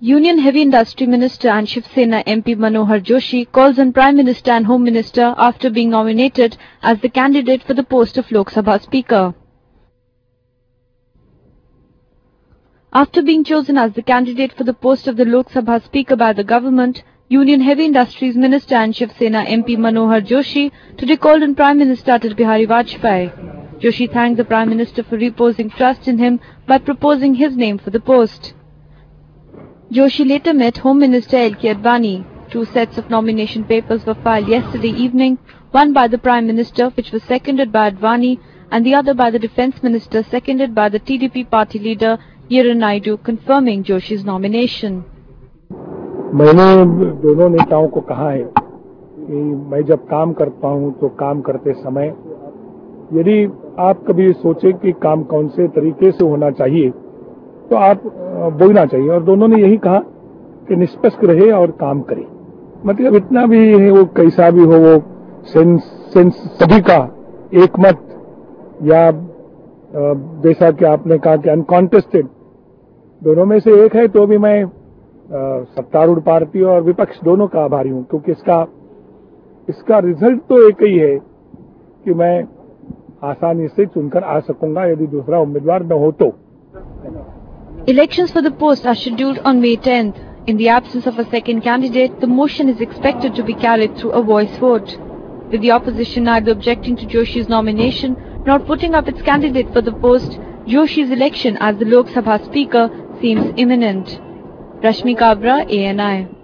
Union Heavy Industry Minister and Shiv Sena MP Manohar Joshi calls on Prime Minister and Home Minister after being nominated as the candidate for the post of Lok Sabha Speaker. After being chosen as the candidate for the post of the Lok Sabha Speaker by the government, Union Heavy Industries Minister and Shiv Sena MP Manohar Joshi today called on Prime Minister Atal Bihari Vajpayee. Joshi thanked the Prime Minister for reposing trust in him by proposing his name for the post. Joshi later met Home Minister L.K. Advani. 2 sets of nomination papers were filed yesterday evening, one by the Prime Minister, which was seconded by Advani, and the other by the Defence Minister, seconded by the TDP party leader Yeran Naidu, confirming Joshi's nomination. मैंने दोनों नेताओं को कहा है कि मैं जब काम करता हूं तो काम करते समय यदि आप कभी सोचे कि काम कौन से तरीके से होना चाहिए तो आप बोलना चाहिए, और दोनों ने यही कहा कि निष्पक्ष रहे और काम करे। मतलब इतना भी है, वो कैसा भी हो, वो सेंस सभी का एक मत, या जैसा कि आपने कहा कि अनकॉन्टेस्टेड, दोनों में से एक है, तो भी मैं सत्तारूढ़ पार्टी और विपक्ष दोनों का आभारी हूं, क्योंकि इसका रिजल्ट तो एक ही है कि मैं आसानी से चुनकर आ सकूंगा यदि दूसरा उम्मीदवार न हो तो। Elections for the post are scheduled on May 10th. In the absence of a second candidate, the motion is expected to be carried through a voice vote. With the opposition neither objecting to Joshi's nomination nor putting up its candidate for the post, Joshi's election as the Lok Sabha Speaker seems imminent. Rashmi Kabra, ANI.